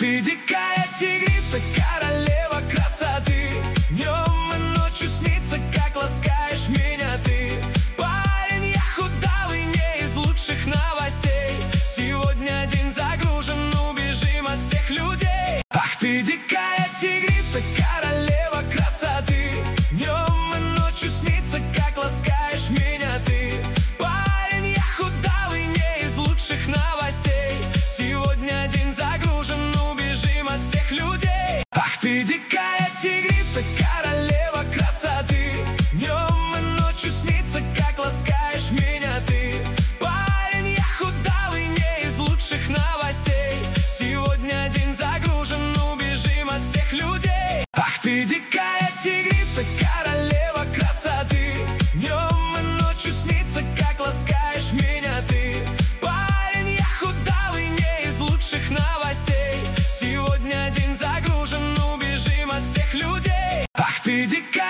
ты дикая тигрица, королева красоты. Днем и ночью снится, как ласкаешь меня ты. Парень, я худалый, не из лучших новостей. Сегодня день загружен, убежим от всех людей. Ах ты дикая тигрица, королева красоты. Днем и ночью снится, как ласкаешь меня ты. Парень, я худалый, не из лучших новостей. Сегодня день загружен, убежим от всех людей. Ах ты дикая тигрица, королева красоты. Днем и ночью снится, как ласкаешь меня ты. Парень, я худалый, не из лучших новостей. Сегодня день загружен, убежим от всех людей. Ах ты дикая тигрица, королева красоты. Днем и ночью снится, как ласкаешь меня ты. Парень, я худалый, не из лучших новостей. Сегодня день загружен, убежим от всех людей. Ах ты дикая